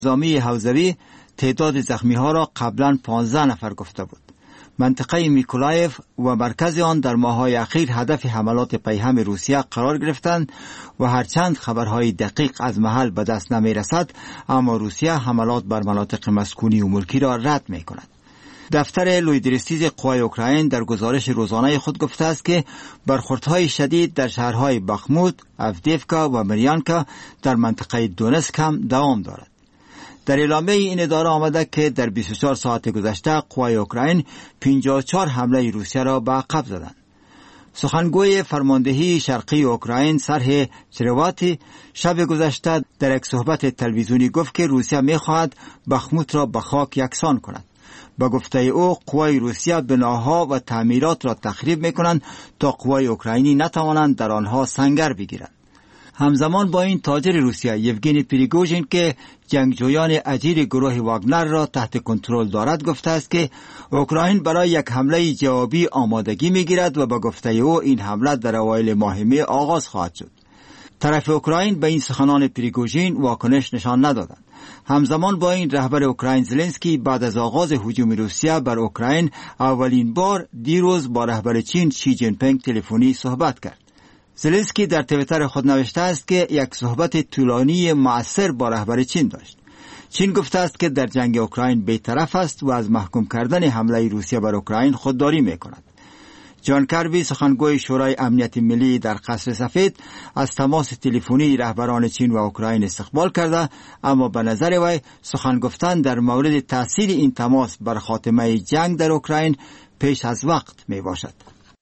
نظامی حوزوی تعداد زخمی ها را قبلا 15 نفر گفته بود. منطقه میکولایف و مرکز آن در ماه‌های اخیر هدف حملات پیهم روسیه قرار گرفتند و هرچند خبرهای دقیق از محل به دست نمی رسد، اما روسیه حملات بر مناطق مسکونی و ملکی را رد می کند. دفتر لویدرستیز قوای اوکراین در گزارش روزانه خود گفته است که برخوردهای شدید در شهرهای بخموت، افدیفکا و مریانکا در منطقه دونتسک هم دوام دارد. در اعلامیه این اداره آمده که در 24 ساعت گذشته قوای اوکراین 54 حمله روسیه را به عقب زدند. سخنگوی فرماندهی شرقی اوکراین سرهی چرواتی شب گذشته در یک صحبت تلویزیونی گفت که روسیه می‌خواهد بخموت را به خاک یکسان کند. با گفته او قوای روسیه بناها و تعمیرات را تخریب می‌کنند تا قوای اوکراینی نتوانند در آنها سنگر بگیرند. همزمان با این تاجر روسیه یوگنی پریگوژین که جنگجویان اجیر گروه واگنر را تحت کنترل دارد گفته است که اوکراین برای یک حمله جوابی آمادگی می‌گیرد و با گفته او این حمله در اوایل ماه می آغاز خواهد شد. طرف اوکراین به این سخنان پریگوژین واکنش نشان ندادند. همزمان با این رهبر اوکراین زلنسکی بعد از آغاز هجوم روسیه بر اوکراین اولین بار دیروز با رهبر چین شی جین پینگ تلفنی صحبت کرد. زلنسکی در توییتر خود نوشته است که یک صحبت طولانی مؤثر با رهبر چین داشت. چین گفته است که در جنگ اوکراین بی‌طرف است و از محکوم کردن حمله روسیه بر اوکراین خودداری می‌کند. جان کربی سخنگوی شورای امنیت ملی در قصر سفید از تماس تلفنی رهبران چین و اوکراین استقبال کرده، اما به نظر وی سخن گفتن در مورد تاثیر این تماس بر خاتمه جنگ در اوکراین پیش از وقت میباشد.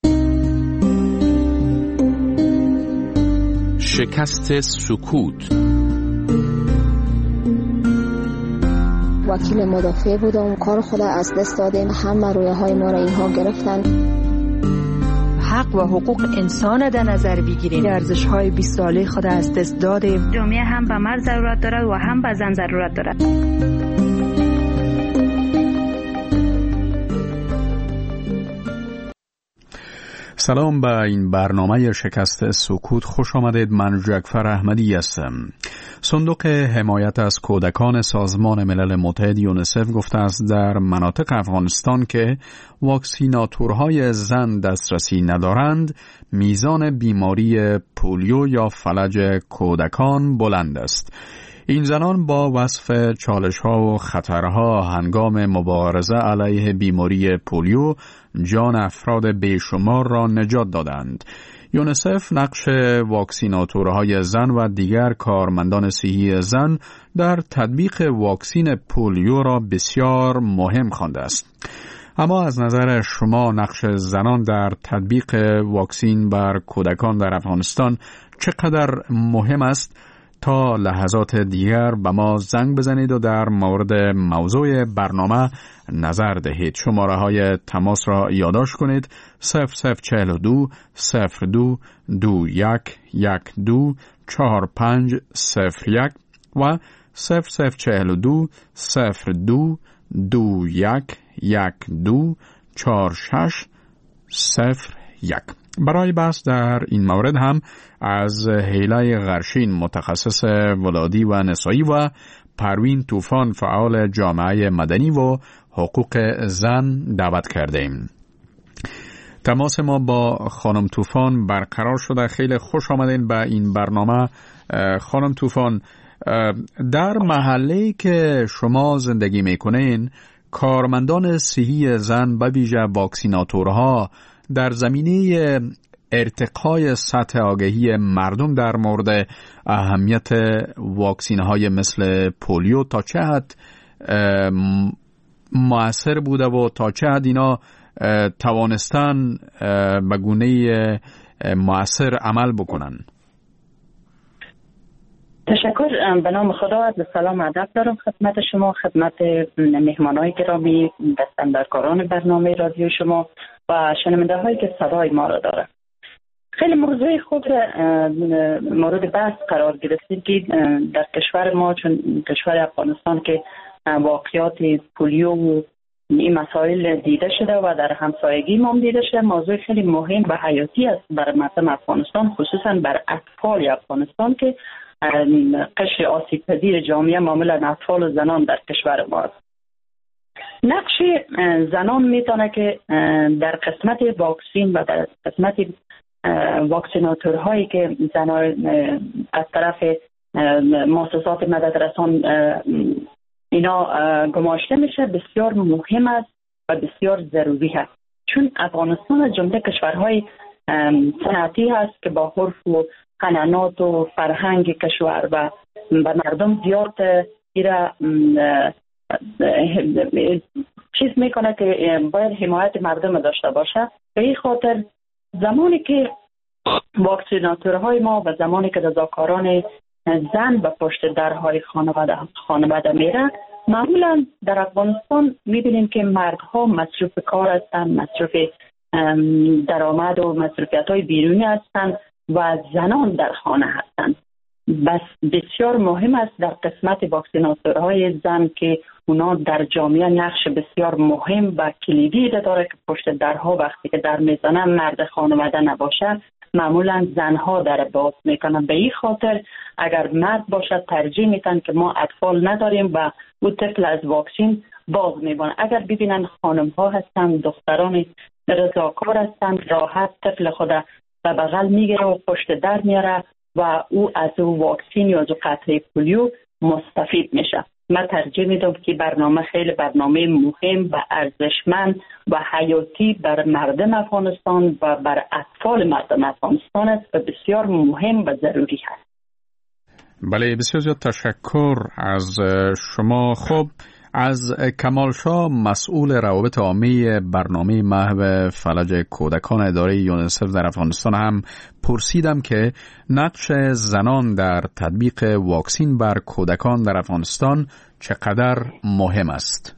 شکست سکوت. وکیل مدافع بودم، کار خود از دست دادیم، همه رویاهای ما را اینها گرفتن. حق و حقوق انسان در نظر بگیریم، ارزش‌های 20 ساله خود از دست دادیم. جامعه هم به مرد ضرورت دارد و هم به زن ضرورت دارد. سلام، به این برنامه شکست سکوت خوش آمدید. من جعفر احمدی هستم. صندوق حمایت از کودکان سازمان ملل متحد یونیسف گفته است در مناطق افغانستان که واکسیناتورهای زن دسترسی ندارند، میزان بیماری پولیو یا فلج کودکان بلند است. این زنان با وصف چالش‌ها و خطرها هنگام مبارزه علیه بیماری پولیو جان افراد بیشمار را نجات دادند. یونیسف نقش واکسیناتورهای زن و دیگر کارمندان صحی زن در تطبیق واکسین پولیو را بسیار مهم خوانده است. اما از نظر شما نقش زنان در تطبیق واکسین بر کودکان در افغانستان چقدر مهم است؟ تا لحظات دیگر به ما زنگ بزنید و در مورد موضوع برنامه نظر دهید. شماره های تماس را یادداشت کنید: 0042 02 21 12 4501 و 0042 02 21 12 4601. برای بحث در این مورد هم از هیله غرشین متخصص ولادی و نسایی و پروین طوفان فعال جامعه مدنی و حقوق زن دعوت کردیم. تماس ما با خانم طوفان برقرار شده. خیلی خوش آمدین به این برنامه. خانم طوفان، در محله‌ای که شما زندگی میکنین کارمندان صحی زن به ویژه واکسیناتورها در زمینه ارتقای سطح آگاهی مردم در مورد اهمیت واکسین‌های مثل پولیو تا چه حد مؤثر بوده و تا چه حد اینا توانستن به گونه مؤثر عمل بکنن؟ تشکر. به نام خدا، عرض سلام ادب دارم خدمت شما، خدمت مهمانای گرامی، دستاندرکاران برنامه رادیو شما و شنونده هایی که صدای ما را دارند. خیلی موضوع خود مورد بحث قرار گرفتید که در کشور ما، چون کشور افغانستان که واقعیات پولیو و این مسائل دیده شده و در همسایگی ما هم دیده شده، موضوع خیلی مهم و حیاتی است برای مردم افغانستان، خصوصا بر اطفال افغانستان که قشر آسیب پذیر جامعه معمولا اطفال و زنان در کشور ما است. نقش زنان میتونه که در قسمت واکسین و در قسمت واکسیناتورهایی که زنان از طرف مؤسسات مددرسان اینا گماشته میشه بسیار مهم است و بسیار ضروری است، چون افغانستان از جمله کشورهای صنعتی هست که با عرف و قناعات و فرهنگ کشور و مردم زیاد ایرا چیز میکنه که باید حمایت مردم داشته باشه. به این خاطر زمانی که واکسیناتورهای ما و زمانی که رضاکاران زن به پشت درهای خانواده میره، معمولا در افغانستان میبینیم که مردها مصروف کار هستند، مصروف درآمد و مصروفیت های بیرونی هستند و زنان در خانه هستند. بس بسیار مهم است در قسمت واکسیناتورهای زن که اونا در جامعه نقش بسیار مهم و کلیدی داره که پشت درها وقتی که در میزنن مرد خانواده نباشه، معمولا زنها در باز میکنن. به این خاطر اگر مرد باشد ترجیح میتن که ما اطفال نداریم و او طفل از واکسین باز میبانه. اگر ببینن خانم ها هستن، دختران رضاکار هستن، راحت طفل خود به بغل میگیره و پشت در میاره و او از او واکسین یا از قطره پولیو مستفید میشه. من ترجیح میدم که برنامه خیلی برنامه مهم و ارزشمند و حیاتی بر مردم افغانستان و بر اطفال مردم افغانستان است و بسیار مهم و ضروری است. بله، بسیار زیاد تشکر از شما. خب از کمال شاه مسئول روابط عامه برنامه محو فلج کودکان اداره یونیسف در افغانستان هم پرسیدم که نقش زنان در تطبیق واکسین بر کودکان در افغانستان چقدر مهم است.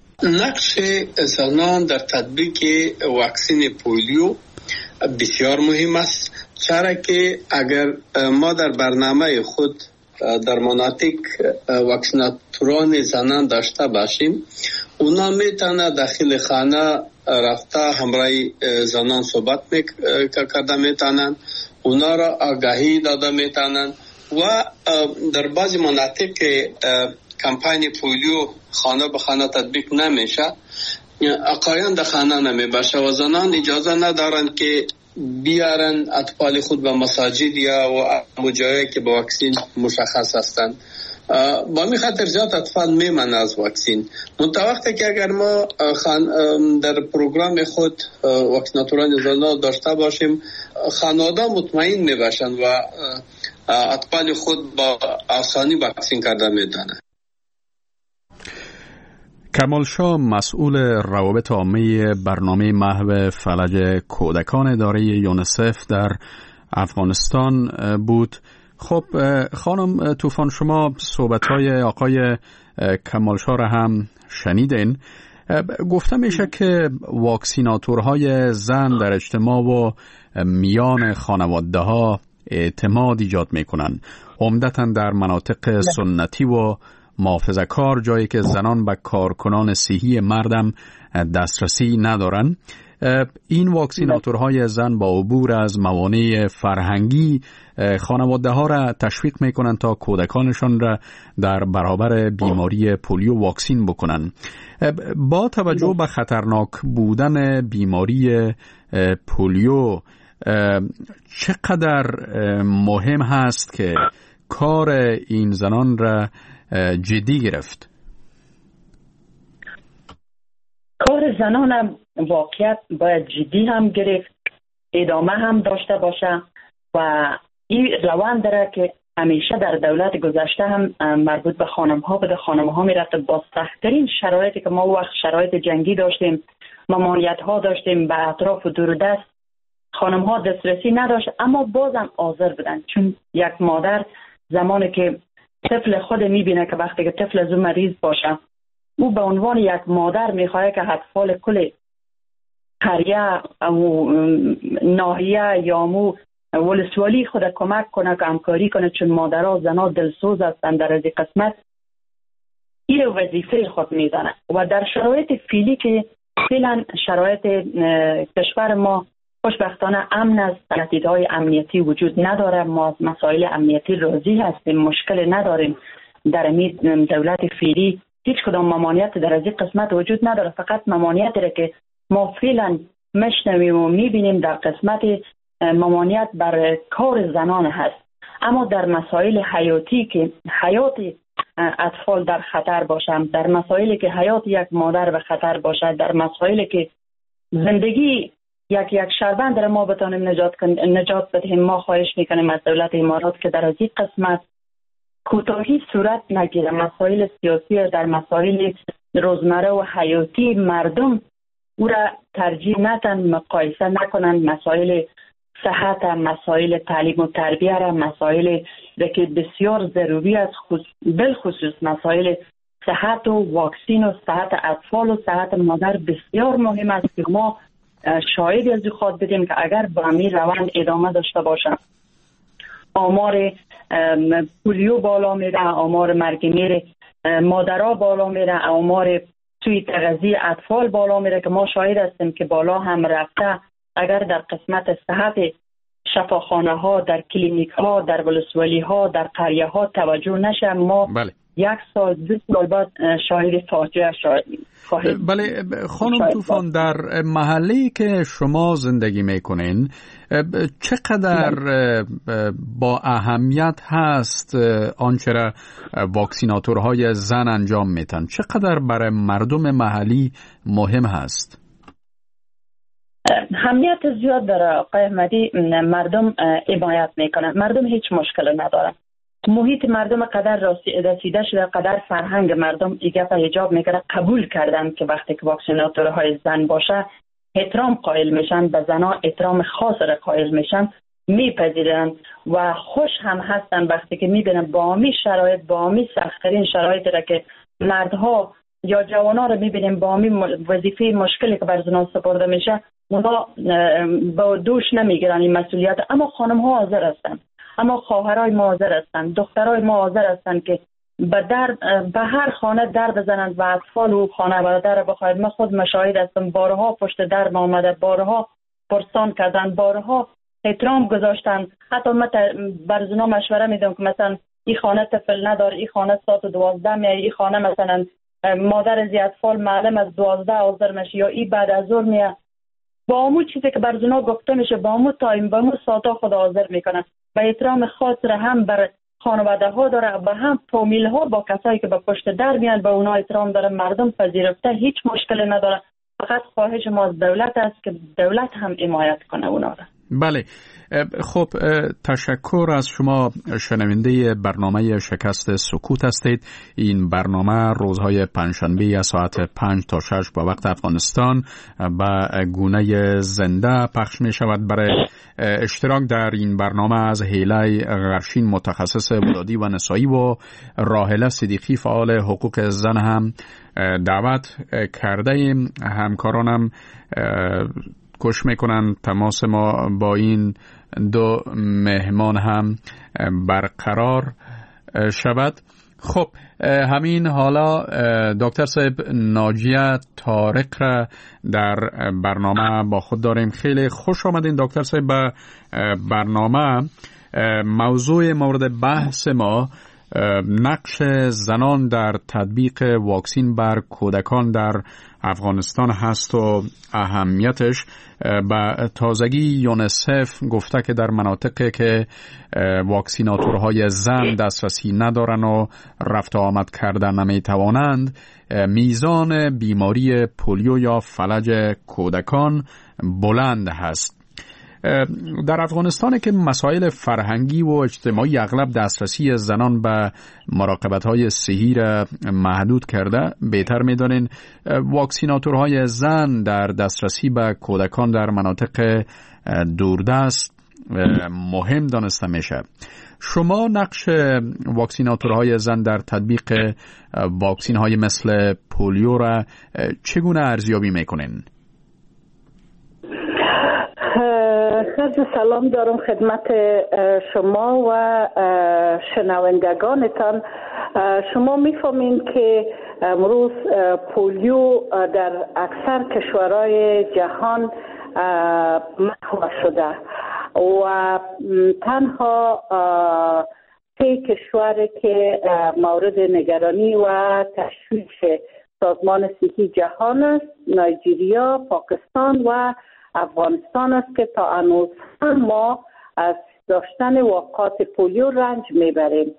نقش زنان در تطبیق واکسین پولیو بسیار مهم است، چرا که اگر ما در برنامه خود در مناطق واکسیناتوران زنان داشته باشیم، اونا میتونه داخل خانه رفته همراه زنان صحبت کرده میتونن، اونا را آگاهی داده میتونن و در بعضی مناطق که کمپاین پولیو خانه به خانه تطبیق نمیشه، آقایان در خانه نمیباشه و زنان اجازه ندارن که بیارن اطفال خود به مساجد یا و جایی که با واکسین مشخص هستند. با می خاطر زیاد اطفال میمن از واکسین. وقتی که اگر ما در پروگرام خود واکسیناتوران زنان داشته باشیم، خانواده مطمئن میباشن و اطفال خود با آسانی واکسین کرده میتونن. کمال شاه مسئول روابط عامه برنامه محو فلج کودکان اداره یونیسف در افغانستان بود. خب خانم طوفان، شما صحبت‌های آقای کمال شاه را هم شنیدین. گفته میشه که واکسیناتورهای زن در اجتماع و میان خانواده‌ها اعتماد ایجاد میکنن، عمدتاً در مناطق سنتی و محافظه‌کار، جایی که زنان به کارکنان صحی مردم دسترسی ندارن. این واکسیناتورهای زن با عبور از موانع فرهنگی خانواده ها را تشویق میکنن تا کودکانشان را در برابر بیماری پولیو واکسین بکنن. با توجه به خطرناک بودن بیماری پولیو، چقدر مهم هست که کار این زنان را جدی گرفت؟ کار زنان هم واقعیت باید جدی هم گرفت، ادامه هم داشته باشه و این روند داره که همیشه در دولت گذشته هم مربوط به خانم ها به خانم ها میرفت. با سخت‌ترین شرایطی که ما وقت شرایط جنگی داشتیم، ممانعت ها داشتیم، به اطراف و دوردست خانم ها دسترسی نداشت، اما بازم حاضر بودن. چون یک مادر زمانی که طفل خود میبینه که وقتی که طفل از اون مریض باشه، او به عنوان یک مادر میخواد که اطفال کل قریه و ناحیه یا مو ولسوالی خود کمک کنه، که همکاری کنه، چون مادرها زنها دلسوز هستن در از قسمت. این وظیفه خود میدانه و در شرایط فعلی که فعلا شرایط کشور ما خوشبختانه امن است، تهدیدهای امنیتی وجود نداره. ما از مسائل امنیتی راضی هستیم، مشکل نداریم. در این دولت فعلی هیچ کدام ممانعت در از این قسمت وجود نداره. فقط ممانعتی را که ما فعلا میشنویم و میبینیم در قسمت ممانعت بر کار زنان هست. اما در مسائل حیاتی که حیات اطفال در خطر باشند، در مسائلی که حیات یک مادر به خطر باشد، در مسائلی که زندگی یک شهروند را ما بتانیم نجات بدهیم، ما خواهش میکنیم از دولت امارات که در از این قسمت کوتاهی صورت نگیره. مسائل سیاسی در مسائل روزمره و حیاتی مردم او را ترجیح ندن، مقایسه نکنن. مسائل صحت، مسائل تعلیم و تربیه را، مسائل که بسیار ضروری است، بالخصوص مسائل صحت و واکسین و صحت اطفال و صحت مادر بسیار مهم است که ما شاهدی از خود بدیم که اگر با همین روند ادامه داشته باشم آمار پولیو بالا میره، آمار مرگ میر مادرها بالا میره، آمار توی تغذیه اطفال بالا میره که ما شاهد هستیم که بالا هم رفته. اگر در قسمت صحت شفاخانه ها، در کلینیک ها، در ولسوالی ها، در قریه ها توجه نشه، ما یک سال 2 سال بعد شاهد فاجعه خواهیم. بله خانم طوفان، در محله‌ای که شما زندگی میکنین چقدر با اهمیت هست آنچه را واکسیناتورهای زن انجام میتن؟ چقدر برای مردم محلی مهم هست؟ اهمیت زیاد داره آقای احمدی. مردم حمایت میکنن، مردم هیچ مشکل نداره. محیط مردم قدر رسیده شده، قدر فرهنگ مردم ایگه به حجاب میکنه، قبول کردن که وقتی که واکسیناتورهای زن باشه احترام قائل میشن، به زنها احترام خاص را قائل میشن، میپذیرن و خوش هم هستن وقتی که میبینن با همی شرایط، با همی سخت‌ترین شرایطی را که مردها یا جوانا رو میبینیم با همی وظیفه مشکلی که بر زنان سپرده میشه اونا با دوش نمیگیرن این مسئولیت. اما خانم ها حاضر هستن، اما خواهرای ما حاضر هستن، دخترای ما حاضر هستن که به هر خانه در بزنند و اطفال و خانواده در بخواید. من خود مشاهد هستم، بارها پشت در ما آمده، بارها پرسان کردن، بارها احترام گذاشتن. حتی من بر زنا مشوره میدم که مثلا این خانه طفل نداره، این خانه ساعت 12 میاد، این خانه مثلا مادر از اطفال معلم از 12 حاضر میشه یا این بعد از ظهر میاد. با همون چیزی که بر زنا گفته میشه با همون تایم با همون ساعتا خود حاضر میکنن و احترام خاص را هم بر خانواده ها داره و هم فامیل ها با کسایی که به پشت در میان به اونا احترام داره. مردم پذیرفته، هیچ مشکلی نداره. فقط خواهش ما از دولت است که دولت هم حمایت کنه اونا را. بله خب تشکر از شما. شنونده برنامه شکست سکوت هستید. این برنامه روزهای پنجشنبه از ساعت 5 تا 6 با وقت افغانستان به گونه زنده پخش می شود. برای اشتراک در این برنامه از هیله غرشین متخصص ولادی و نسایی و راحله صدیقی فعال حقوق زن هم دعوت کرده ایم. همکارانم کوشش میکنن تماس ما با این دو مهمان هم برقرار شود. خب همین حالا دکتر صاحب ناجیه طارق را در برنامه با خود داریم. خیلی خوش آمدین دکتر صاحب به برنامه. موضوع مورد بحث ما نقش زنان در تطبیق واکسین بر کودکان در افغانستان هست و اهمیتش. به تازگی یونسف گفته که در مناطقی که واکسیناتورهای زن دسترسی ندارن و رفت و آمد کردن نمیتوانند، میزان بیماری پولیو یا فلج کودکان بلند هست. در افغانستان که مسائل فرهنگی و اجتماعی اغلب دسترسی زنان به مراقبت‌های صحی را محدود کرده، بهتر می‌دانین واکسیناتورهای زن در دسترسی به کودکان در مناطق دوردست مهم دانسته میشه. شما نقش واکسیناتورهای زن در تطبیق واکسین‌های مثل پولیو را چگونه ارزیابی می‌کنین؟ خیلی سلام دارم خدمت شما و شنوندگانتان. شما میفهمین که امروز پولیو در اکثر کشورهای جهان محو شده و تنها 3 کشور که مورد نگرانی و تشویش سازمان صحی جهان است، نایجریا، پاکستان و افغانستان است که تا هنوز ما از داشتن واقعات پولیو رنج میبریم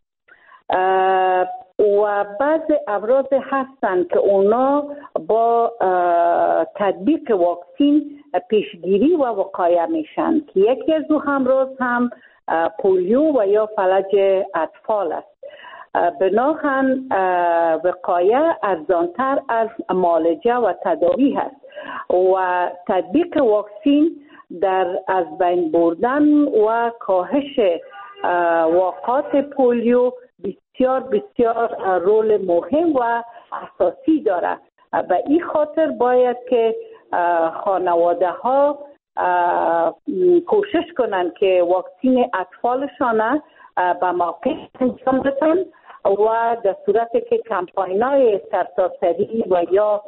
و بعض افراد هستند که اونا با تطبیق واکسین پیشگیری و وقایه میشن که یکی از او امراض هم پولیو و یا فلج اطفال است. بناهن وقایه ارزانتر از معالجه و تداوی هست و تطبیق واکسین در از بین بردن و کاهش واقعات پولیو بسیار بسیار رول مهم و اساسی داره. به این خاطر باید که خانواده ها کوشش کنند که واکسین اطفالشان به موقع انجام بدن و در صورتی که کمپاین‌های سرتاسری و یا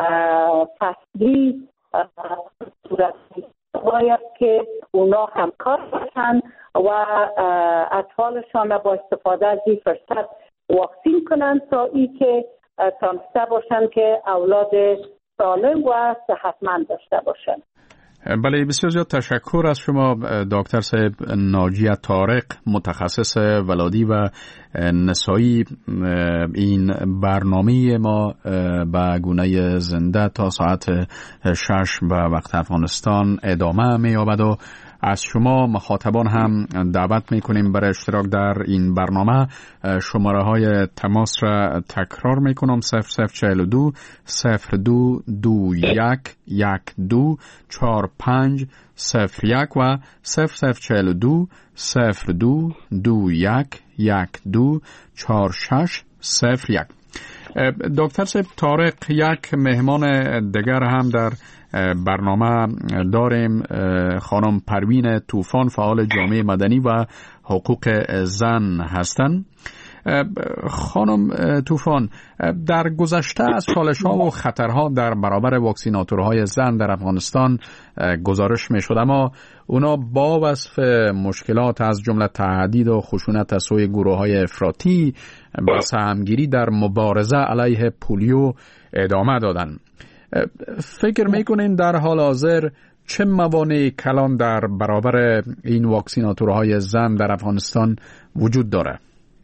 فصلی صورتی باید که اونا همکار باشن و اطفالشان با استفاده از این فرصت واکسین کنند تا ای که تانسته باشن که اولاد سالم و صحتمند داشته باشن. بله، بسیار زیاد تشکر از شما دکتر صاحب ناجیه طارق، متخصص ولادی و نسایی. این برنامه ما به گونه زنده تا ساعت 6 به وقت افغانستان ادامه می‌یابد و از شما مخاطبان هم دعوت میکنیم برای اشتراک در این برنامه. شماره های تماس را تکرار میکنم: 0042 02 21 12 45 01 و 0042 02 21 12 46 01. دکتر صاحب طارق، یک مهمان دیگر هم در برنامه داریم. خانم پروین طوفان، فعال جامعه مدنی و حقوق زن هستند. خانم طوفان، در گذشته از چالش‌ها و خطرها در برابر واکسیناتورهای زن در افغانستان گزارش می‌شد، اما اونا با وصف مشکلات از جمله تهدید و خشونت از سوی گروه‌های افراطی با سهمگیری در مبارزه علیه پولیو ادامه دادند. فکر میکنین در حال حاضر چه موانع کلان در برابر این واکسیناتورهای زن در افغانستان وجود داره؟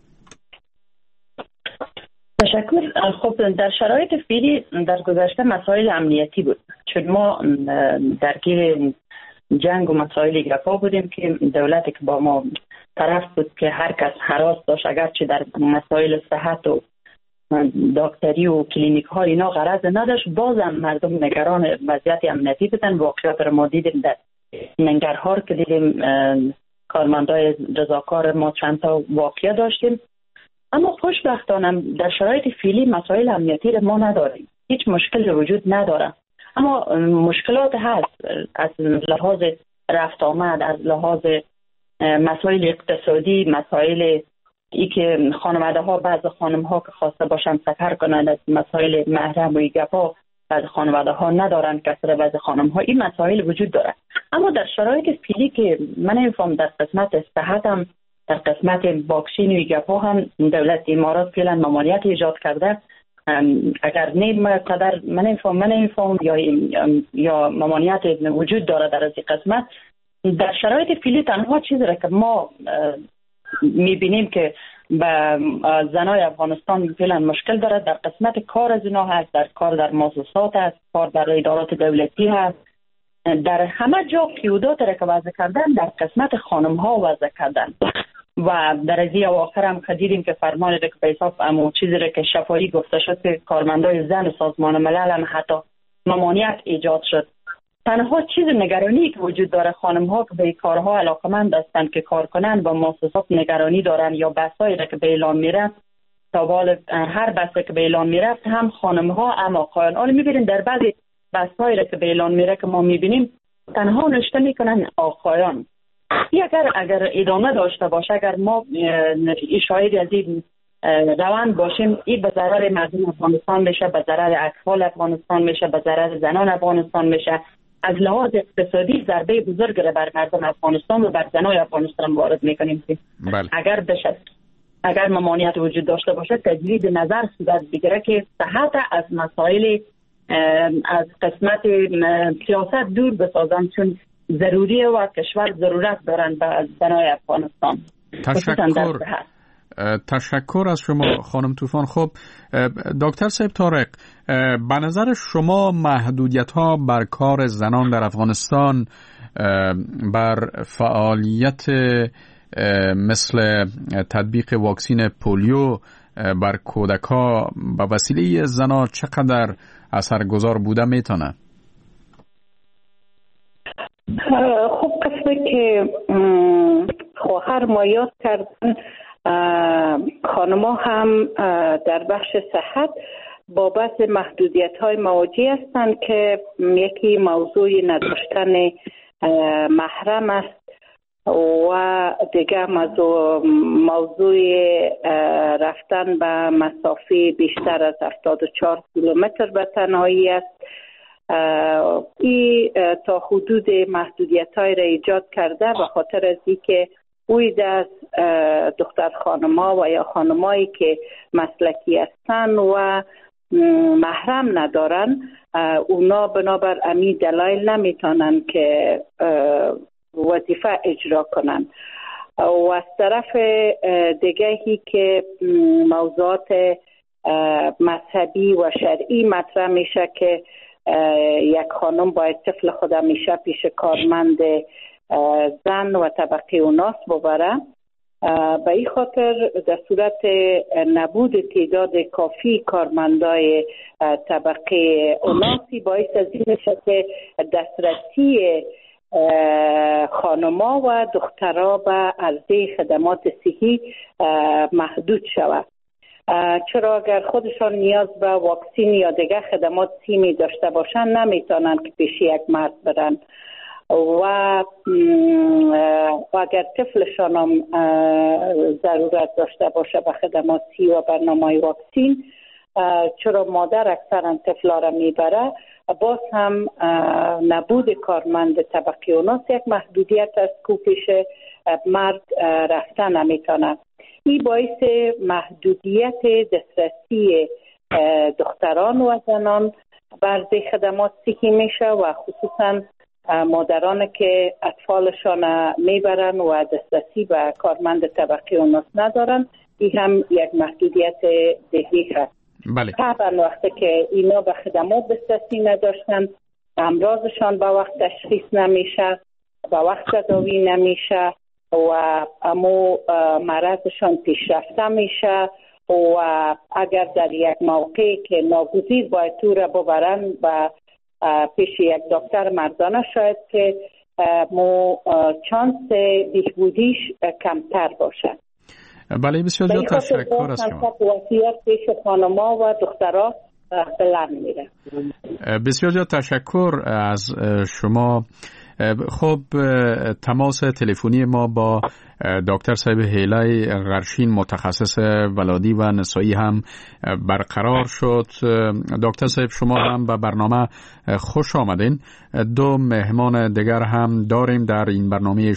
تشکر. خب در شرایط فعلی در گذشته مسائل امنیتی بود، چون ما درگیر جنگ و مسائل گپا بودیم که دولتی که با ما طرف بود که هر کس هراس داشت، اگرچه در مسائل صحت و دکتری و کلینیک ها اینا غرض نداشت، بازم مردم نگران وضعیت امنیتی بودن. واقعیت را ما دیدیم در ننگرهار که دیدیم کارمندای رضاکار ما چند تا واقعه داشتیم. اما خوشبختانه در شرایط فعلی مسائل امنیتی را ما نداریم، هیچ مشکل وجود نداره. اما مشکلات هست از لحاظ رفت آمد، از لحاظ مسائل اقتصادی، مسائل ای که خانواده ها، بعض خانم ها که خواسته باشن سفر کنند، از مسائل محرم و ایگپا بعض خانواده ها ندارن کسر، بعض خانم ها، این مسائل وجود داره. اما در شرایط فعلی که من نمیفهم در قسمت صحت هم، در قسمت واکسین و ایگپا هم دولت امارات فعلا ممانعت ایجاد کرده. اگر نیم قدر من نمیفهم یا ممانعت وجود داره در از قسمت. در شرایط فعلی تنها چیزی را که ما میبینیم که به زنای افغانستان فعلا مشکل داره در قسمت کار از اینا هست، در کار در مؤسسات هست، کار در ادارات دولتی هست، در همه جا قیودات را که وضع کردن در قسمت خانم ها وضع کردن. و در از اواخر هم دیدیم که فرمان را که به حساب امو چیزی را که شفاهی گفته شد که کارمندای زن سازمان ملل هم حتی ممانعت ایجاد شد. تنها چیز نگرانی که وجود داره، خانم ها که به کارها علاقمند هستند که کار کنن با مؤسسات نگرانی دارن، یا بحثایی را که به اعلام میره، تا بال هر بحثی که به اعلام میرفت هم خانم ها هم آقایان. حالا میبینیم در بعضی بحثایی را که به اعلام میره که ما میبینیم تنها نشته میکنن آقایان. اگر ادامه داشته باشه، اگر ما شاهد از این روند باشیم، این به ضرر مردم افغانستان میشه، به ضرر اطفال افغانستان میشه، به ضرر زنان افغانستان میشه از لحاظ اقتصادی ضربه بزرگ را بر مردم افغانستان و بر زنای افغانستان وارد میکنیم. بله. اگر ممانعت وجود داشته باشه تجدید نظر صورت بگیره که صحت از مسائل از قسمت سیاست دور بسازن، چون ضروریه و کشور ضرورت دارن به زنای افغانستان. تشکر از شما خانم طوفان. خب دکتر صاحب طارق، به نظر شما محدودیت ها بر کار زنان در افغانستان بر فعالیت مثل تطبیق واکسین پولیو بر کودک‌ها به وسیله زنان چقدر اثرگذار بوده میتونه؟ خب قسمه که خواهر ما یاد کردن، خانم‌ها هم در بخش صحت با بعض محدودیت‌های مواجه هستند که یکی موضوع نداشتن محرم است و دیگه موضوع رفتن به مسافه بیشتر از 74 کیلومتر به تنهایی است. این تا حدود محدودیت‌های را ایجاد کرده به خاطر از اینکه اوید از دختر خانم‌ها و یا خانمایی که مسلکی هستن و محرم ندارن، اونا بنابر امی دلایل نمیتونن که وظیفه اجرا کنن. و از طرف دیگهی که موضوعات مذهبی و شرعی مطرح میشه که یک خانم باید طفل خود میشه پیش کارمند زن و طبقه اوناس ببره. به این خاطر در صورت نبود تعداد کافی کارمندای طبقه اوناسی باعث از این میشه که دسترسی خانما و دخترها به عرضه خدمات صحی محدود شود. چرا اگر خودشان نیاز به واکسین یا دیگر خدمات صحی داشته باشن نمیتونن که پیش یک مرد برن و اگر طفلشان هم ضرورت داشته باشه به خدمات صحی و برنامه واکسین، چرا مادر اکثرا طفلا را میبره، باز هم نبود کارمند طبقه اوناس یک محدودیت است که پیش مرد رفتن نمیتونه. این باعث محدودیت دسترسی دختران و زنان بر خدمات صحی میشه و خصوصا مادران که اطفالشان میبرن و دسترسی به کارمند طبقه اوناس ندارن، این هم یک محدودیت دیگه هست. بله. طبعا وقتی که اینا به خدمات دسترسی نداشتن، امراضشان به وقت تشخیص نمیشه، به وقت تداوی نمیشه و امو مرضشان پیشرفته میشه و اگر در یک موقعی که ناگزیر باید تو را ببرن و پیش یک دکتر مردانه، شاید که چانس بهبودیش کمتر باشه. بله، بسیار زیاد تشکر از شما. وصیت پیش خانم‌ها و دخترها بلند میره. بسیار زیاد تشکر از شما. خب تماس تلفنی ما با دکتر صاحب هیلای غرشین متخصص ولادی و نسایی هم برقرار شد. دکتر صاحب شما هم به برنامه خوش آمدین. دو مهمان دیگر هم داریم در این برنامه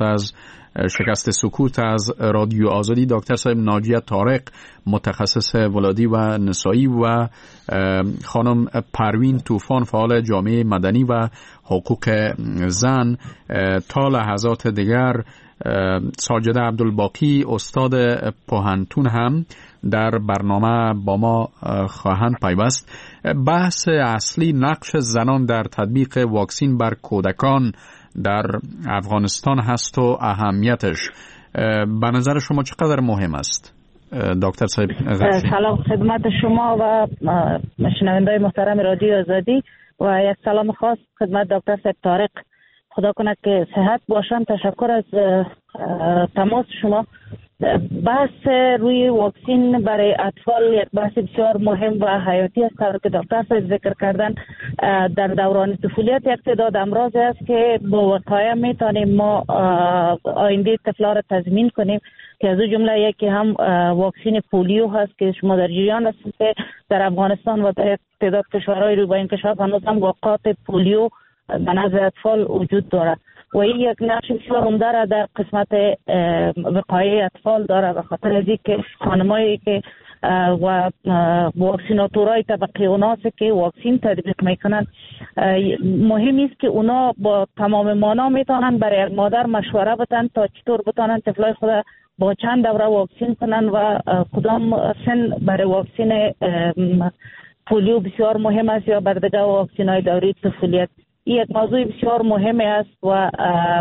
شکست سکوت از رادیو آزادی. دکتر صاحب ناجیه طارق متخصص ولادی و نسایی و خانم پروین طوفان فعال جامعه مدنی و حقوق زن. تا لحظات دیگر ساجده عبدالباقی استاد پوهنتون هم در برنامه با ما خواهند پیوست. بحث اصلی نقش زنان در تطبیق واکسین بر کودکان در افغانستان هست و اهمیتش به نظر شما چقدر مهم است دکتر صاحب؟ سلام خدمت شما و شنونده‌های محترم رادیو آزادی و یک سلام خاص خدمت دکتر صاحب طارق. خدا کنه که صحت باشن. تشکر از تماس شما. بحث روی واکسین برای اطفال یک بحث بسیار مهم و حیاتی است که دکتر صاحب ذکر کردن. در دوران طفولیت یک تعداد امراض است که با وقایع میتونیم ما آینده طفلا را تضمین کنیم که از جمله یکی هم واکسین پولیو هست که شما در جریان هستید که در افغانستان و در تعداد کشورهای روی با این کشور هنوز هم وقایع پولیو به نزد اطفال وجود داره و این یک نقش بسیار عمده را در قسمت وقایه اطفال داره، به خاطر از اینکه خانمایی که و واکسیناتورهای طبقه اوناسی که واکسین تطبیق میکنن، مهم است که اونا با تمام مانا میتونن برای یک مادر مشوره بدن تا چطور بتونن طفلای خود با چند دوره واکسین کنن و کدام سن برای واکسین پولیو بسیار مهم است یا بر دیگر واکسین های دوره طفولیت. این یک موضوع بسیار مهم است و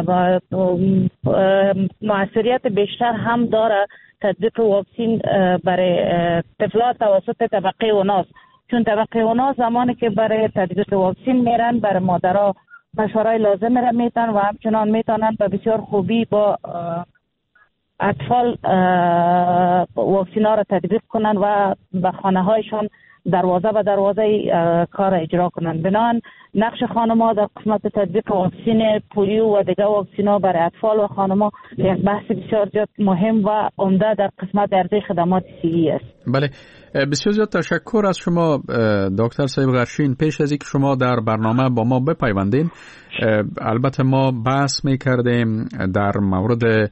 موثریت بیشتر هم داره تطبیق واکسین برای طفلات توسط طبقه اوناس، چون طبقه اوناس زمانی که برای تطبیق واکسین میرن برای مادرها مشوره‌ای لازم را میتن و همچنان میتونن به بسیار خوبی با اطفال واکسین ها را تطبیق کنن و به خانه هایشان دروازه به دروازه کار اجرا کنن. بنابراین نقش خانم‌ها در قسمت تطبیق واکسین پولیو و دیگر واکسین ها برای اطفال و خانم‌ها یک بحث بسیار زیاد مهم و عمده در قسمت عرضه خدمات صحی است. بله، بسیار زیاد تشکر از شما دکتر صاحب غرشین. پیش از اینکه شما در برنامه با ما بپیوندین، البته ما بحث می‌کردیم در مورد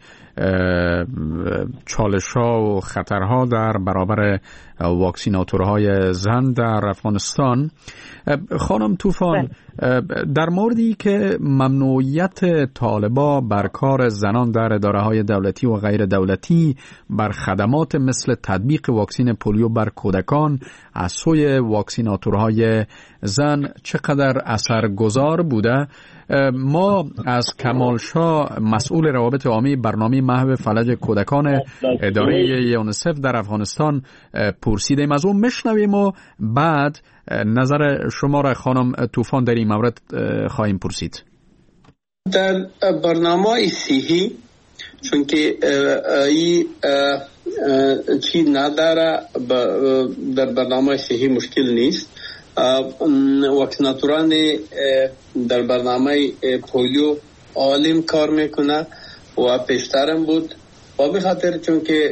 چالش‌ها و خطرها در برابر واکسیناتورهای زن در افغانستان. خانم طوفان، در موردی که ممنوعیت طالبا بر کار زنان در اداره‌های دولتی و غیر دولتی بر خدمات مثل تطبیق واکسین پولیو بر کودکان از سوی واکسیناتورهای زن چقدر اثرگذار بوده، ما از کمال شاه مسئول روابط عامی برنامه محو فلج کودکان اداره یونیسف در افغانستان پرسیدیم. از اون میشنویم و بعد نظر شما را خانم طوفان در این مورد خواهیم پرسید. در برنامه صحی چون که این چی نداره، در برنامه صحی مشکل نیست. واکسیناتوران در برنامه پولیو عالم کار میکنه و پیشترم بود و به خاطر چون که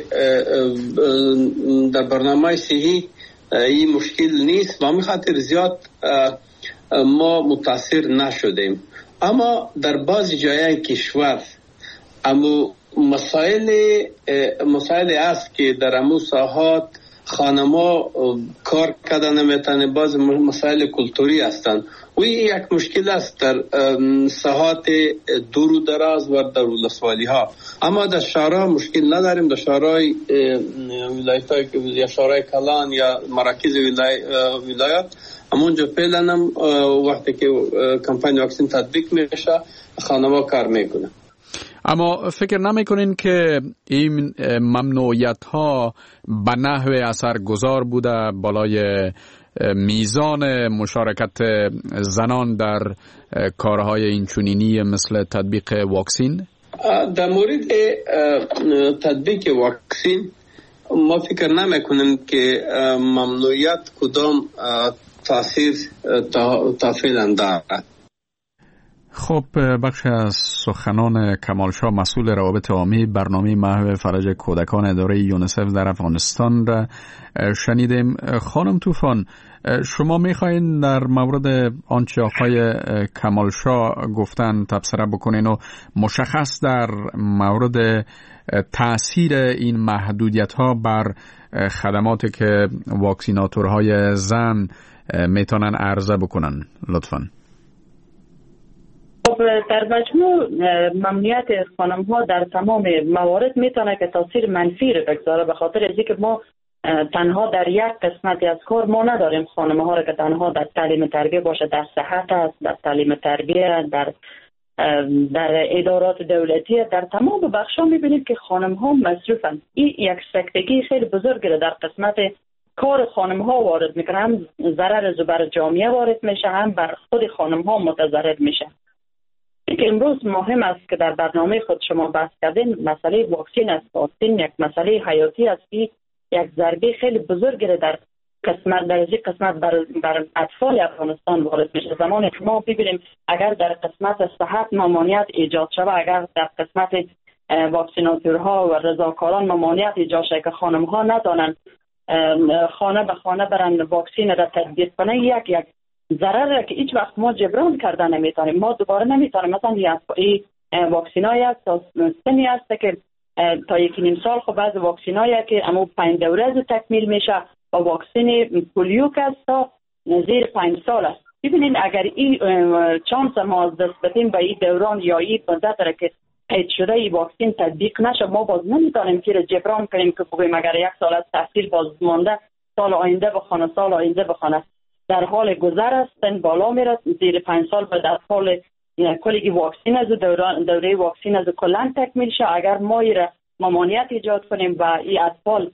در برنامه صحی این مشکل نیست و به خاطر زیاد ما متاثر نشدیم. اما در بعض جای کشور اما مسائل است که در امو ساحات خانما کار کردن نمیتونه، باز مسائل کلتوری هستند و این یک مشکل است در ساحات دور و دراز و در ولسوالی ها. اما در شهرها مشکل نداریم. در شهرهای ولایت یا شهرهای کلان یا مراکز ولایت همونجا فعلا هم وقتی که کمپاین واکسین تطبیق میشه خانما کار میکنه. اما فکر نمیکنین که این ممنوعیت ها به نحو اثرگذار بوده بالای میزان مشارکت زنان در کارهای اینچنینی مثل تطبیق واکسین؟ در مورد تطبیق واکسین ما فکر نمیکنیم که ممنوعیت کدام تاثیر تا فعلا دارد. خب، بخش از سخنان کمال شاه مسئول روابط عامی برنامه محو فلج کودکان اداره یونیسف در افغانستان را شنیدیم. خانم طوفان، شما میخواین در مورد آنچه آقای کمال شاه گفتن تبصره بکنین و مشخص در مورد تأثیر این محدودیت ها بر خدماتی که واکسیناتورهای زن میتونن عرضه بکنن لطفاً. در مجموع ممنوعیت خانم ها در تمام موارد میتونه که تاثیر منفی رو بگذاره، به خاطر از اینکه ما تنها در یک قسمتی از کار ما نداریم خانم ها رو که تنها در تعلیم تربیه باشه، در صحت است، در تعلیم تربیه، در ادارات دولتی، در تمام بخش ها میبینیم که خانم ها مصروفن. این یک سکتگی خیلی بزرگی رو در قسمت کار خانم ها وارد میکنه، هم ضرر بر جامعه وارد میشه، هم بر خود خانم ها متضرر میشه. که امروز مهم است که در برنامه خود شما بحث کردین مسئله واکسین است. واکسین یک مسئله حیاتی است که یک ضربه خیلی بزرگی در قسمت بر اطفال افغانستان وارد میشه. زمانی که ما ببینیم اگر در قسمت صحت ممانعت ایجاد شود، اگر در قسمت واکسیناتورها و رضاکاران ممانعت ایجاد شود که خانم ها ندانن خانه به خانه برن واکسین را تطبیق کنه، یک ضرر که هیچ وقت ما جبران کردن نمیتونیم. ما دوباره نمیتونیم مثلا این واکسینای است سنی است که تا 1.5 سال خب بعض واکسینایی که اما 5 دوره از تکمیل میشه و واکسن پولیو که است تا زیر 5 سال است. ببینید اگر این چانس ما از دست بدیم به این دوران یا این مدت را که قید شده این واکسن تطبیق نشه، ما باز نمیتونیم که جبران کنیم که بگوییم اگر 1 سال از تحصیل باز مانده سال آینده بخونه سال آینده بخونه. در حال گذر است، سن بالا میره، زیر 5 سال به در حال کلی واکسن از دوره واکسن از کلا تکمیل شه. اگر ما را ممانعت ایجاد کنیم و این اطفال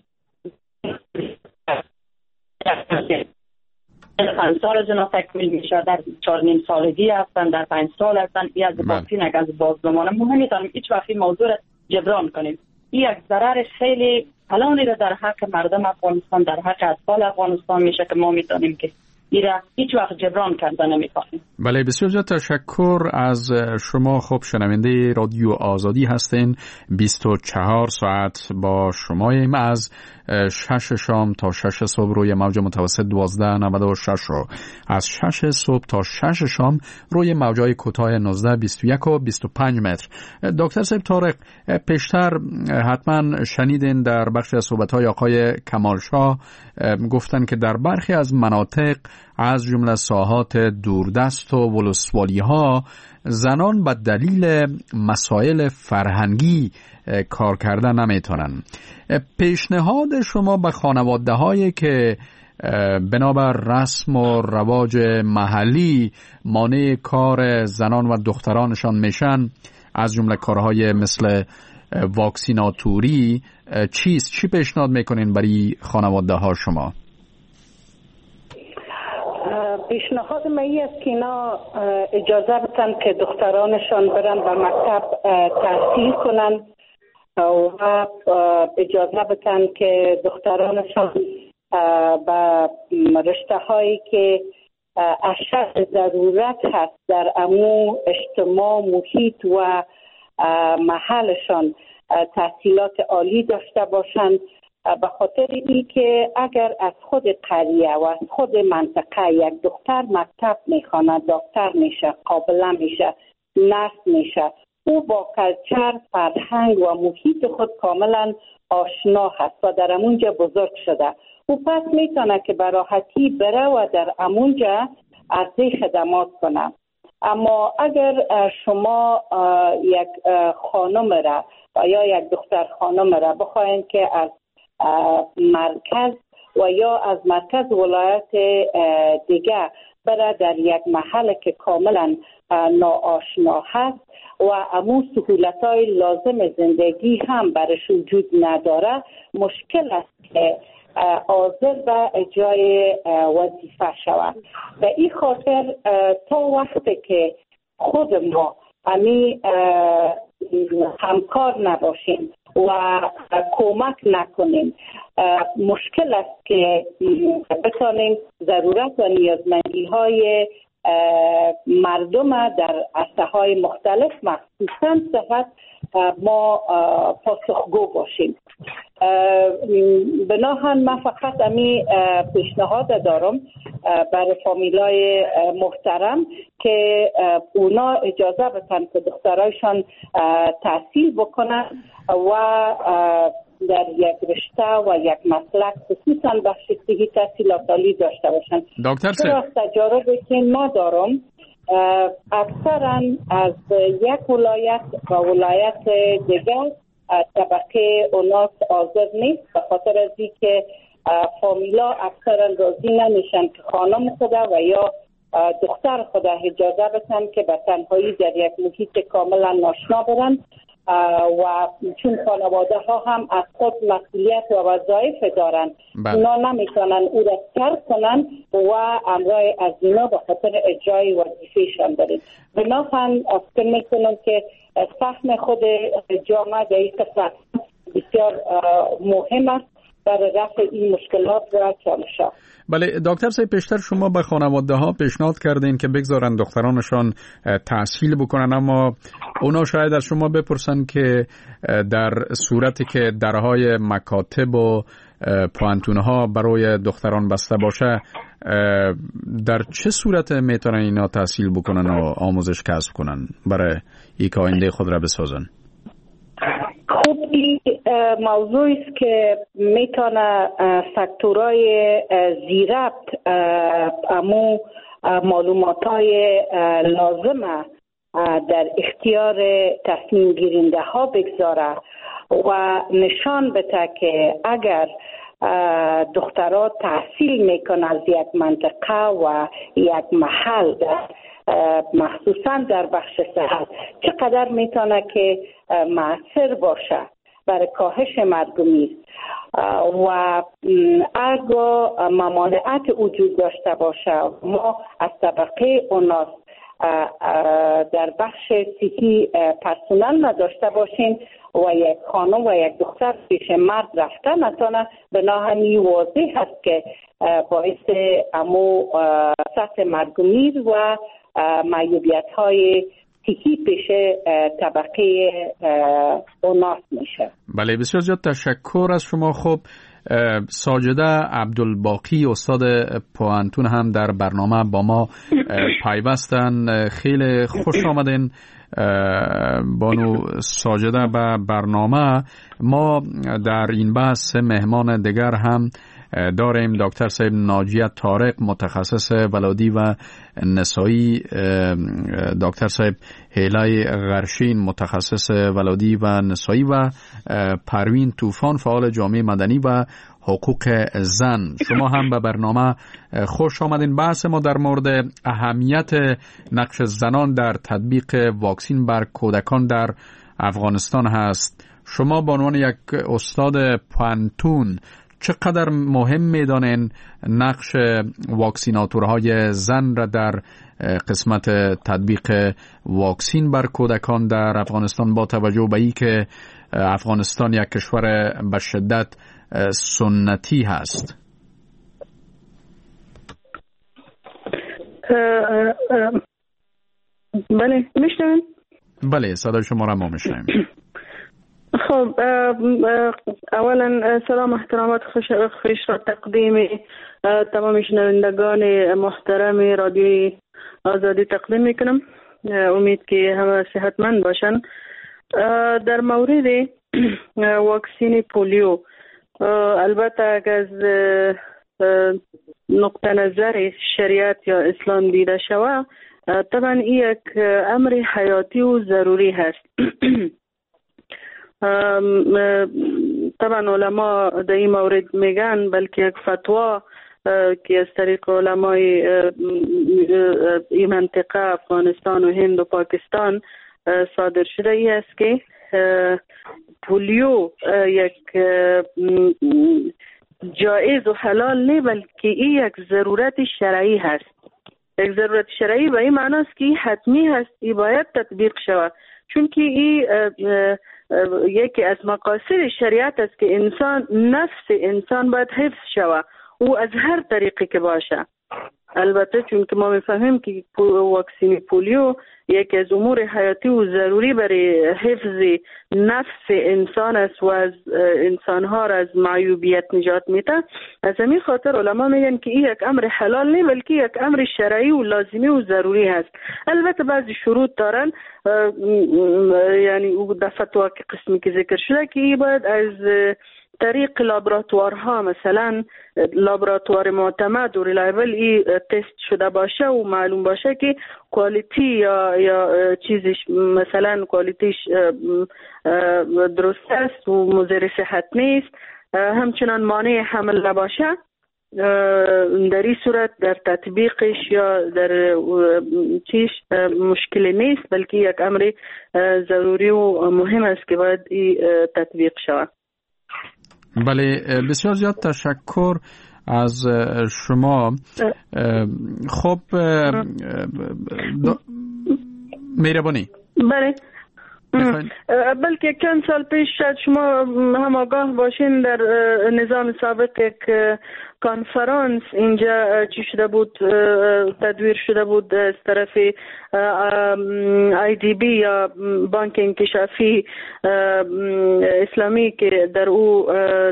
5 سال از اینا تکمیل میشه، در 4.5 سالگی هستن، در 5 سال هستن، این از واکسن اگر از باز بمانه ما نمیتونیم هیچ وقت این موضوع را جبران کنیم. این یک ضرر خیلی کلانی را در حق مردم افغانستان، در حق اطفال افغانستان میشه که ما میتونیم که ایرا هیچ وقت جبران کردن نمی‌کنیم. بله، بسیار زیاد تشکر از شما. خب شنونده رادیو آزادی هستین. 24 ساعت با شماییم از 6 شام تا 6 صبح روی موج متوسط 1296 رو، از 6 صبح تا 6 شام روی موجای کوتاه 19 21 و 25 متر. دکتر صاحب طارق، پیشتر حتما شنیدین در بخش از صحبت‌های آقای کمالشاه گفتن که در برخی از مناطق از جمله ساحات دوردست و ولسوالی‌ها زنان به دلیل مسائل فرهنگی کار کردن نمیتونن. پیشنهاد شما به خانواده هایی که بنابر رسم و رواج محلی مانع کار زنان و دخترانشان میشن، از جمله کارهای مثل واکسیناتوری، چی پیشنهاد میکنین برای خانواده ها شما؟ پیشنهاد من است که اینا اجازه بدن که دخترانشان برن به مکتب تحصیل کنن و اجازه بدن که دخترانشان به رشته هایی که اشد ضرورت هست در امو اجتماع، محیط و محلشان تحصیلات عالی داشته باشند، به خاطر این که اگر از خود قریه و از خود منطقه یک دختر مکتب میخواند، دکتر میشه، قابله میشه، نرس میشه، او با کلچر، فرهنگ و محیط خود کاملا آشنا هست و در امونجا بزرگ شده. او پس میتونه که به راحتی بره و در امونجا عرضه خدمات کنه. اما اگر شما یک خانم را یا یک دختر خانم را بخواین که از مرکز و یا از مرکز ولایت دیگه بره در یک محل که کاملا ناآشنا هست و امون سهولت‌های لازم زندگی هم برش وجود نداره، مشکل است که حاضر به اجرای وظیفه شود. به این خاطر تا وقتی که خود ما همکار نباشیم و کمک نکنیم، مشکل است که بتانیم ضرورت و نیازمندی های مردم در عرصه های مختلف مخصوصا صحت ما پاسخگو باشیم. بناهن من فقط پیشنهاد دارم برای فامیلای محترم که اونا اجازه بدن که دخترایشان تحصیل بکنن و در یک رشته و یک مسلک خصوصا بخش صحی تحصیلات عالی داشته باشن. دکتر صاحب، تجاربی که ما دارم اکثرا از یک ولایت و ولایت دیگر طبقه اوناس حاضر نیست، به خاطر از اینکه فامیلا اکثرا راضی نمیشن که خانم خدا و یا دختر خدا اجازه بدن که به تنهایی در یک محیط کاملا ناشنا برن و چون خانواده ها هم از خود مسئولیت و وظایف دارن، اونا نمیتونن او را ترک کنن و امرای از اینا به خاطر اجرای وظیفه‌شان دارن. بنابراین افکر میکنم که فهم خود جامعه در این قسمت بسیار مهم است برای رفع این مشکلات و چالش‌ها. بله دکتر صاحب، پیشتر شما به خانواده ها پیشنهاد کردین که بگذارن دخترانشان تحصیل بکنن، اما اونا شاید از شما بپرسن که در صورتی که درهای مکاتب و پوانتونها برای دختران بسته باشه، در چه صورت میتونن اینا تحصیل بکنن و آموزش کسب کنن برای یک آینده خود را بسازن؟ خب این موضوعی است که میتونه فاکتورهای زیربط امو معلوماتهای لازمه در اختیار تصمیم گیرنده ها بگذاره و نشان بده که اگر دخترها تحصیل میکنن از یک منطقه و یک محل مخصوصا در بخش صحت چقدر میتونه که مؤثر باشه برای کاهش مرگ و میر و اگر ممانعت وجود داشته باشه ما از طبقه اوناس در بخش صحی پرسنل نداشته باشیم و یک خانم و یک دختر پیش مرد رفته نتونه بناهمی واضح هست که باعث امو سطح مرگ و میر و معیوبیت های صحی پیش طبقه اوناس میشه. بله، بسیار زیاد تشکر از شما. خب ساجده عبدالباقی استاد پوانتون هم در برنامه با ما پیوستن. خیلی خوش آمدین بانو ساجده به برنامه. ما در این بحث مهمان دیگر هم داریم. دکتر صاحب ناجیه طارق متخصص ولادی و نسایی، دکتر صاحب هیلای غرشین متخصص ولادی و نسایی و پروین طوفان فعال جامعه مدنی و حقوق زن. شما هم به برنامه خوش آمدین. بحث ما در مورد اهمیت نقش زنان در تطبیق واکسین بر کودکان در افغانستان هست. شما به عنوان یک استاد پوانتون چقدر مهم می‌دانین نقش واکسیناتورهای زن را در قسمت تطبیق واکسین بر کودکان در افغانستان، با توجه به اینکه افغانستان یک کشور به شدت سنتی هست؟ بله میشنوین؟ بله، صدای شما را ما میشنویم. خب اولا سلام احترامات خوش را تقدیم تمام شنوندگان محترم رادیوی آزادی تقدیم میکنم. امید که همه صحتمند باشن. در مورد واکسین پولیو، البته اگر از نقطه نظر شریعت یا اسلام دیده شود، طبعا این یک امر حیاتی و ضروری هست. طبعا علما در این مورد میگن، بلکه یک فتوا که از طریق علمای این منطقه افغانستان و هند و پاکستان صادر شده ای است که پولیو یک جایز و حلال نه، بلکه این یک ضرورت شرعی هست. یک ضرورت شرعی به این معنی است که حتمی هست، این باید تطبیق شود، چون که این یکی از مقاصد شریعت است که نفس انسان باید حفظ شود، او از هر طریقی که باشه. البته چون که ما میفهمیم که واکسین پولیو یکی از امور حیاتی و ضروری برای حفظ نفس انسان است و از انسانها را از معیوبیت نجات میده. از همین خاطر علما میگن که این یک امر حلال نه، بلکه یک امر شرعی و لازمی و ضروری هست. البته بعضی شروط دارن، یعنی او در فتوا که قسمی که ذکر شده که این باید از طریق لابراتوارها، مثلا لابراتوار معتمد و ریلایبل ای تست شده باشه و معلوم باشه که کوالیتی یا چیزش مثلا کوالیتیش درست است و مضر صحت نیست، همچنان مانع حمل نباشه. در این صورت در تطبیقش یا در چیش مشکلی نیست، بلکه یک امر ضروری و مهم است که باید تطبیق شود. بله، بسیار زیاد تشکر از شما. خب مهربانی. بله، بلکه چند سال پیش شاید شما هم آگاه باشین در نظام سابق یک کنفرانس اینجا چی شده بود، تدویر شده بود از طرف IDB یا بانک انکشافی اسلامی که در او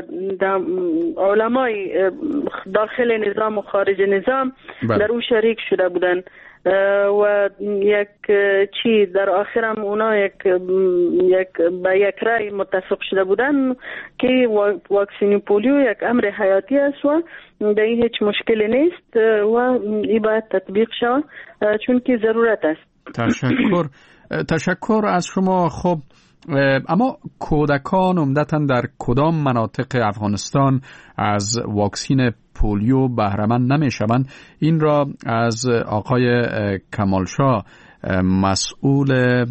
علمای داخل نظام و خارج نظام در او شریک شده بودن و یک چی در آخرم اونا با یک رای متفق شده بودن که واکسین پولیو یک امر حیاتی است و در این هیچ مشکلی نیست و این باید تطبیق شود چون که ضرورت است. تشکر از شما. خب اما کودکان عمدتاً در کدام مناطق افغانستان از واکسین پولیو بهره‌مند نمی‌شوند؟ این را از آقای کمالشاه مسئول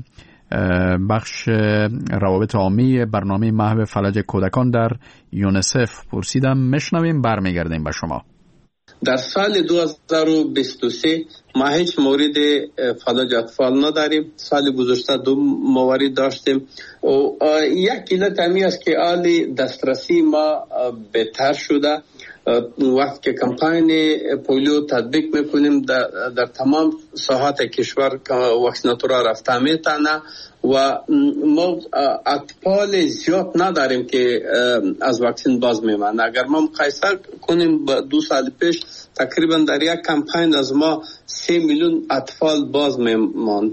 بخش روابط عامه برنامه محو فلج کودکان در یونسف پرسیدم. میشنویم برمیگردیم به شما. در سال 2023 ما هیچ مورد فلج اطفال نداریم. سال گذشته 2 موارد داشتیم و یک علت همی است که حال دسترسی ما بهتر شده. وقت که کمپاین پولیو تطبیق میکنیم در تمام ساحات کشور واکسیناتورها رفته میتونه و ما اطفال زیاد نداریم که از واکسین باز میمانند. اگر ما مقایسه کنیم با 2 سال پیش تقریبا در یک کمپاین از ما 3 میلیون اطفال باز میماند.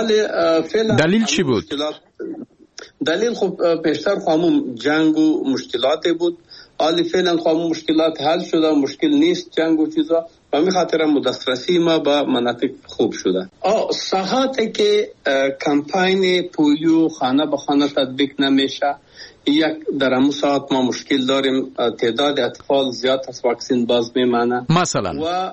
دلیل چی بود؟ دلیل خب پیشتر خامون جنگ و مشکلات بود. حالی فعلا خامون مشکلات حل شده، مشکل نیست جنگ و چیزا و می خاطر دسترسی ما با مناطق خوب شده. ساحاتی که کمپاین پولیو خانه به خانه تطبیق نمیشه، یک در همون ساعت ما مشکل داریم، تعداد اطفال زیاد از واکسین باز میمانه مثلا و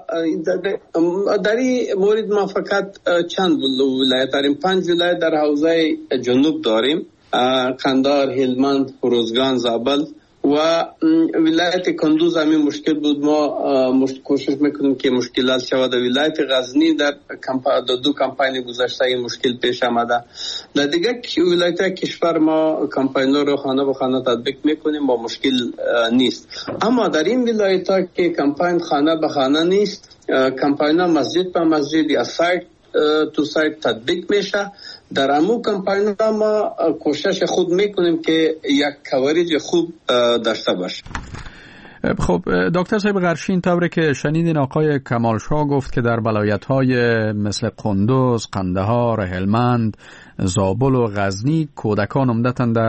در این مورد ما فقط چند ولایت داریم، 5 ولایت در حوزه جنوب داریم، قندهار، هلمند، روزگان، زابل و ولایت کندوز همین مشکل بود. ما کوشش میکنیم که مشکلات شود. ولایت غزنی در 2 کمپاین گذشته این مشکل پیش آمده. در دیگه ولایت کشور ما کمپاین رو خانه به خانه تطبیق میکنیم با مشکل نیست. اما در این ولایت ها که کمپاین خانه به خانه نیست، کمپاین مسجد به مسجد یا سایت تو سایت تطبیق میشه. در امو کمپاین ما کوشش خود میکنیم که یک کوریج خوب داشته باشه. خب دکتر صاحب غرشین، طوری که شنیدین آقای کمالشاه گفت که در ولایت‌های مثل قندوز، قندهار، هلمند، زابل و غزنی کودکان عمدتاً در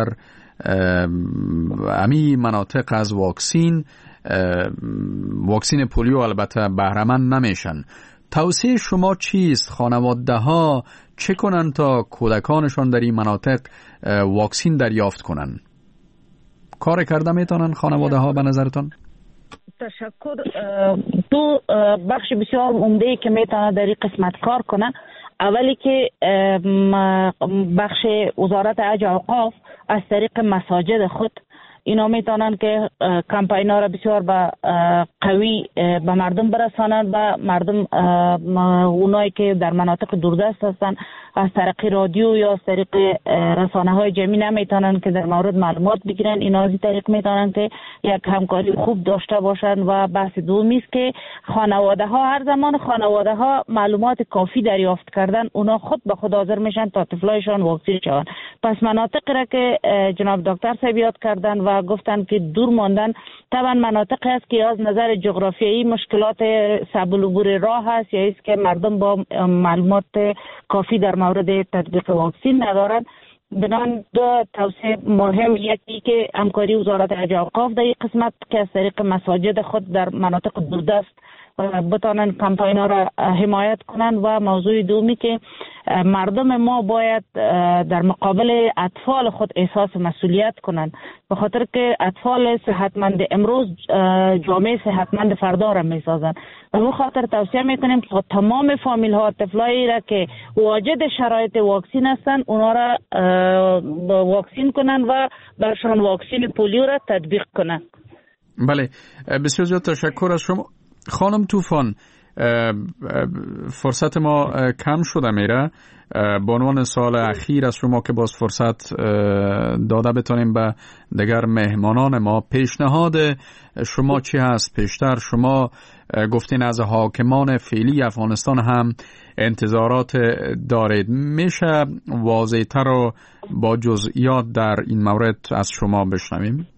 امی مناطق از واکسین پولیو البته بهره‌مند نمیشن. توصیه شما چیست؟ خانواده ها چه کنن تا کودکانشان در این مناطق واکسین دریافت کنن؟ کار کرده میتونن خانواده ها به نظرتون؟ تشکر. 2 بخش بسیار عمده که میتونه در این قسمت کار کنن. اولی که بخش وزارت حج و اوقاف از طریق مساجد خود اینا میتونن که کمپاینا را بسیار قوی به مردم برسانن و مردم اونایی که در مناطق دوردست هستن از طریق رادیو یا از طریق رسانه های جمعی نمیتونن که در مورد معلومات بگیرن. اینا از این طریق میتونن که یک همکاری خوب داشته باشن. و بحث دومی است که خانواده ها هر زمان خانواده ها معلومات کافی دریافت کردن، اونا خود به خود حاضر میشن تا طفلایشان واکسین شون. پس مناطقی را که جناب دکتر صاحب یاد کردن و گفتن که دور ماندن، طبعا مناطقی است که از نظر جغرافیایی مشکلات صعب العبور راه هست یا است که مردم با معلومات کافی در مورد تطبیق واکسین ندارند. بنابراین 2 توصیه مهم، یکی که همکاری وزارت حج و اوقاف در این قسمت که از طریق مساجد خود در مناطق دوردست بتانن کمپاینا را حمایت کنن و موضوع دومی که مردم ما باید در مقابل اطفال خود احساس مسئولیت کنن، به خاطر که اطفال صحتمند امروز جامعه صحتمند فردا را میسازن. به همین خاطر توصیه میکنیم که تمام فامیل ها طفلایی را که واجد شرایط واکسین هستن اونا را واکسین کنن و برشان واکسین پولیو را تطبیق کنن. بله، بسیار زیاد تشکر از شما خانم طوفان. فرصت ما کم شده میره. به عنوان سال اخیر از شما که باز فرصت داده بتونیم به دیگر مهمانان ما، پیشنهاد شما چی هست؟ پیشتر شما گفتین از حاکمان فعلی افغانستان هم انتظارات دارید. میشه واضح‌تر و با جزئیات در این مورد از شما بشنویم؟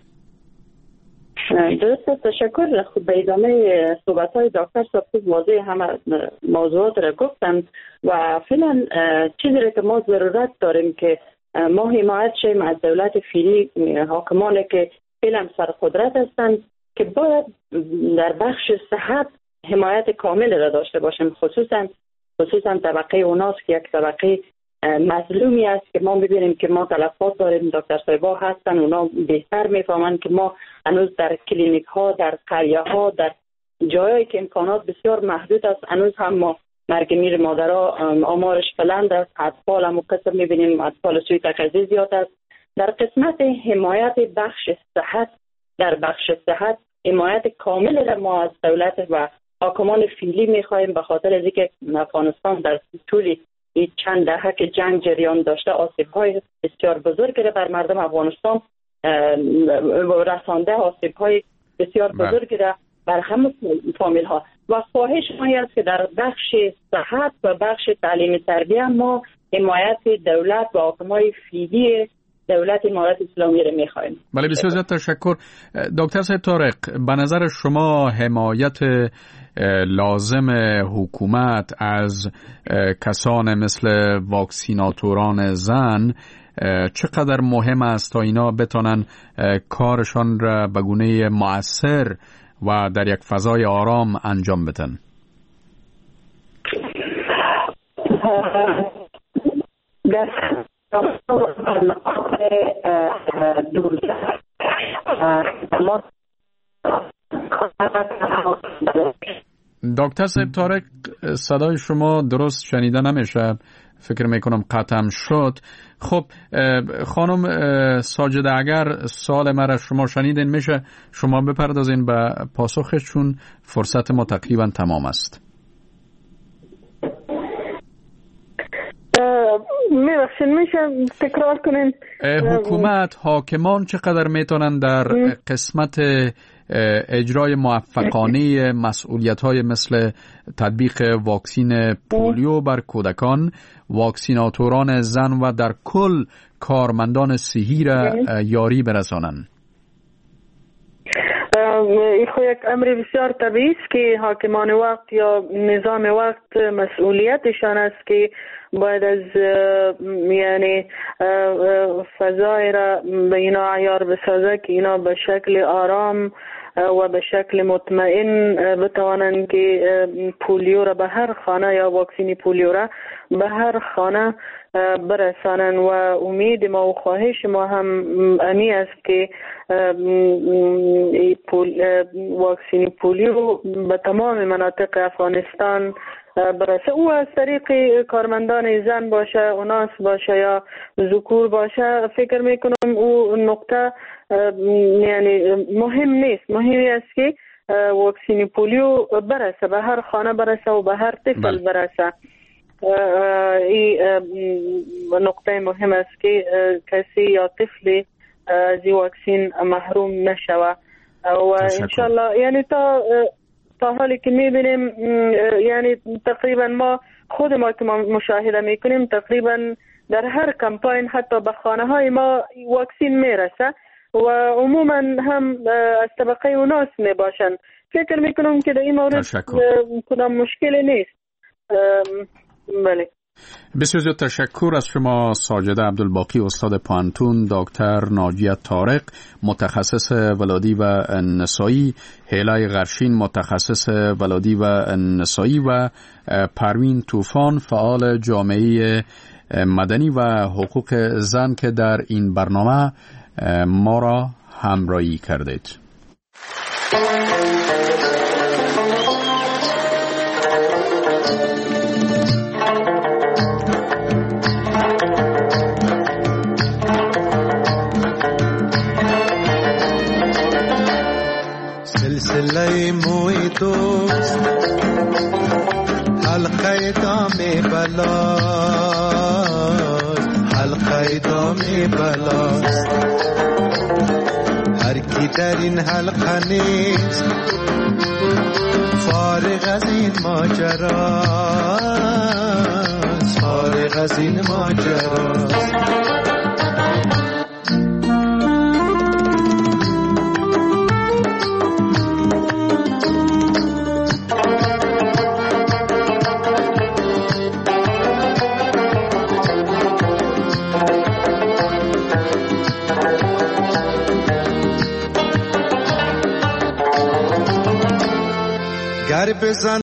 درسته، تشکر. خود به ادامه صحبت‌های دکتر صاحب واضح همه موضوعات را گفتن و فعلا چیزی را که ما ضرورت داریم که ما حمایت شیم از دولت فعلی، حاکمانی که فعلا سرقدرت هستند، که باید در بخش صحت حمایت کامل را داشته باشیم، خصوصا طبقه اوناس که یک طبقه مظلومی است که ما می‌بینیم که ما تلفات داریم. دکتر صاحبا هستن، اونا بهتر میفهمن که ما هنوز در کلینیک ها، در قریه ها، در جایی که امکانات بسیار محدود است، هنوز هم ما مرگ میر مادرها آمارش بلند است. اطفال هم قسم می‌بینیم، اطفال سوی تغذیه زیاد است. در قسمت حمایت بخش صحت، در بخش صحت حمایت کامل را ما از دولت و حاکمان فعلی می‌خوایم، به خاطر از اینکه افغانستان در طول این چند دهه که جنگ جریان داشته آسیب‌های بسیار بزرگی را بر مردم افغانستان رسانده، آسیب‌های بسیار بزرگی را بر همه فامیل‌ها. و خواهش ما است که در بخش صحت و بخش تعلیم تربیت ما حمایت دولت و حاکمای فعلی دولت امارات اسلامی را می‌خوایم. بله، بسیار زیاد تشکر. دکتر صاحب طارق، به نظر شما حمایت لازم حکومت از کسان مثل واکسیناتوران زن چقدر مهم است تا اینا بتونن کارشان را به گونه مؤثر و در یک فضای آرام انجام بدن؟ دکتر صاحب طارق، صدای شما درست شنیده نمیشه، فکر میکنم قطعم شد. خب خانم ساجده، اگر سوال مرا شما شنیدین میشه شما بپردازین به پاسخش، چون فرصت ما تقریبا تمام است. میشه تکرار کنین؟ حکومت، حاکمان چقدر میتونن در قسمت اجرای موفقانه مسئولیت‌های مثل تطبیق واکسین پولیو بر کودکان، واکسیناتوران زن و در کل کارمندان صحی را یاری برسانند؟ این خو یک امر بسیار طبیعی است که حاکمان وقت یا نظام وقت مسئولیتشان است که باید از یعنی فضای را به اینا عیار بسازه که اینا به شکل آرام و به شکل مطمئن بتوانند که پولیو را به هر خانه یا واکسین پولیو را به هر خانه برسانند. و امید ما و خواهش ما هم امی است که واکسین پولیو به تمام مناطق افغانستان برسه، او از طریق کارمندان زن باشه، اوناس باشه یا ذکور باشه. فکر میکنم او نقطه یعنی مهم نیست، مهمی است که واکسین پولیو برسه، به هر خانه برسه و به هر طفل برسه. این نقطه مهم است که کسی یا طفلی از این واکسین محروم نشوه. و انشالله یعنی تا حالی که میبینیم یعنی تقریبا ما خود ما که ما مشاهده میکنیم تقریبا در هر کمپاین حتی به خانه های ما واکسین میرسه و عموما هم از طبقه اوناس میباشن. فکر میکنم که در این مورد کدام مشکلی نیست. بله، بسیار زیاد تشکر از شما ساجده عبدالباقی، استاد پانتون، دکتر ناجیه طارق متخصص ولادی و نسایی، هیلای غرشین متخصص ولادی و نسایی و پروین طوفان فعال جامعه مدنی و حقوق زن که در این برنامه ما را همراهی کردید. سلسله موی دوست بلاست. هر کی در این حلقه نیست فارغ از این ماجرا، فارغ از این ماجرا. گر بزن